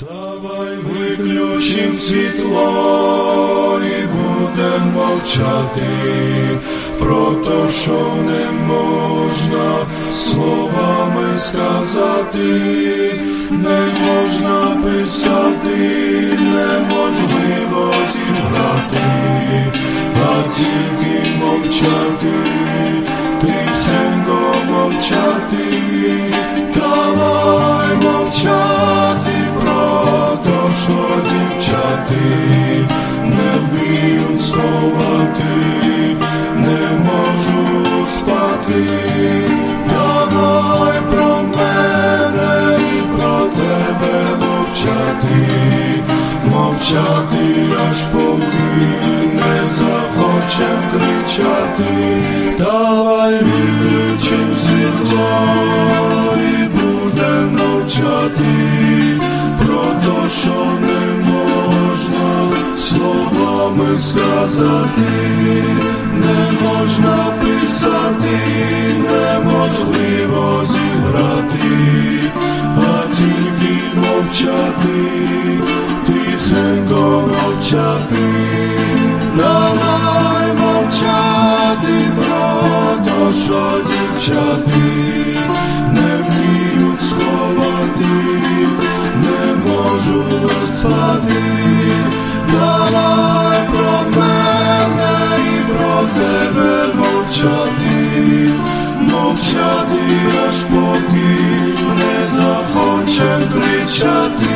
Давай виключим світло і будем мовчати про те, що не можна словами сказати, не можна писати, неможливо зіграти, а тільки мовчати, тихенько мовчати. Давай мовчати про те, що дівчати не вміють сховати, не можуть спати. Давай про мене і про тебе мовчати, мовчати, аж поки не захочем кричати. Давай виключим світло і будем мовчати про те, що не можна словами сказати, не можна писати, неможливо зіграти, а тільки мовчати, тихенько мовчати. Давай мовчати про те, що дівчати не вміють сховати, не можуть спати. Давай про мене і про тебе мовчати, мовчати, аж поки не захочем кричати.